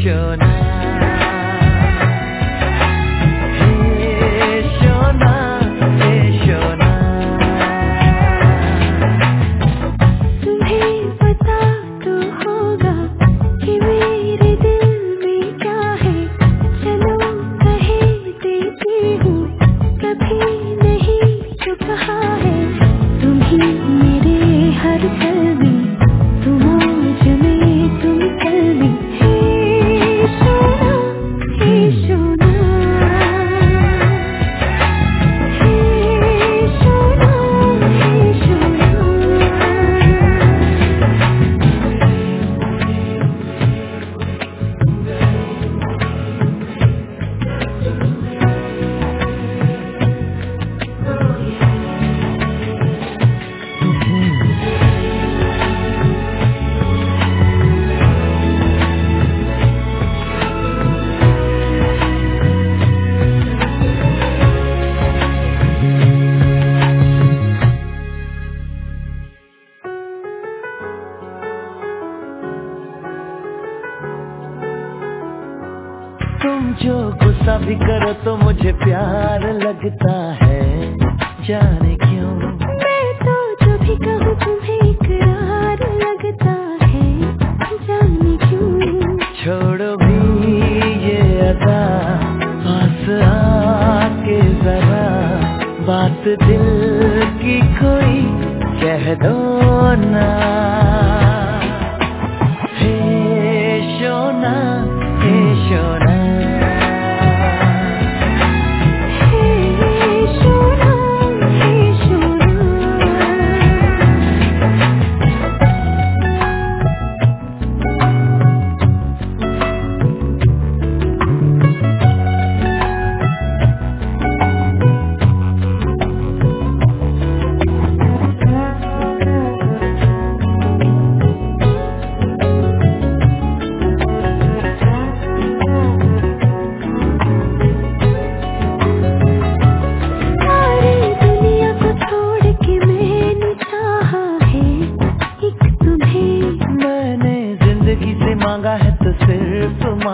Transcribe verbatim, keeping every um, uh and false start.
शोना, हे शोना, हे शोना। तुम्हें पता तो होगा कि मेरे दिल में क्या है, चलो कहे देती हूँ, कभी नहीं जो कहा है। तुम ही मेरे हर पल में, तुम आज में, तुम कल में। हे शोना, हे शोना, हे शोना, हे शोना। तुम जो गुस्सा भी करो तो मुझे प्यार लगता है, जाने क्यों। मैं तो जो भी कहूँ तुम्हें इकरार लगता है, जाने क्यों। छोड़ो भी ये अदा, पास आके जरा बात दिल की कोई कह दो ना। हे शोना, हे शोना, हे शोना, हे शोना। सारी दुनिया को छोड़ के मैंने चाहा है एक तुम्हें। मैंने जिंदगी से मांगा है तो सिर्फ